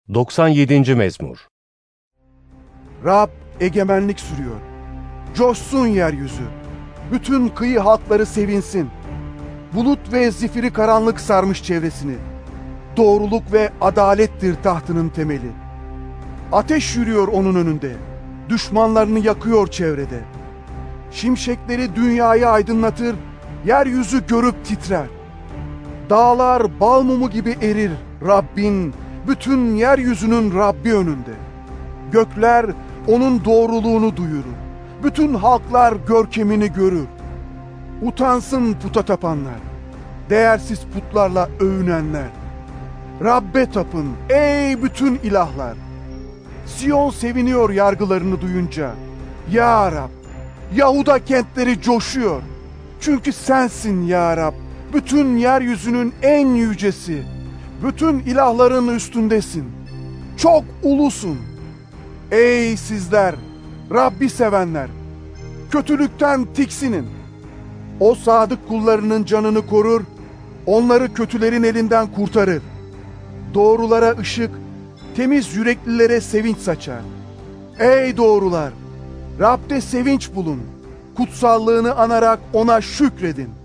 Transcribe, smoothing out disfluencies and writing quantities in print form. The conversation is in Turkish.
97. Mezmur. Rab egemenlik sürüyor. Coşsun yeryüzü. Bütün kıyı halkları sevinsin. Bulut ve zifiri karanlık sarmış çevresini. Doğruluk ve adalettir tahtının temeli. Ateş yürüyor onun önünde. Düşmanlarını yakıyor çevrede. Şimşekleri dünyayı aydınlatır, yeryüzü görüp titrer. Dağlar bal mumu gibi erir Rabbin, bütün yeryüzünün Rabbi önünde. Gökler onun doğruluğunu duyurur. Bütün halklar görkemini görür. Utansın puta tapanlar, değersiz putlarla övünenler. Rabbe tapın ey bütün ilahlar. Siyon seviniyor yargılarını duyunca. Ya Rab, Yahuda kentleri coşuyor. Çünkü sensin ya Rab, bütün yeryüzünün en yücesi. Bütün ilahların üstündesin. Çok ulusun. Ey sizler, Rabbi sevenler, kötülükten tiksinin. O sadık kullarının canını korur, onları kötülerin elinden kurtarır. Doğrulara ışık, temiz yüreklilere sevinç saçar. Ey doğrular, Rab'de sevinç bulun. Kutsallığını anarak ona şükredin.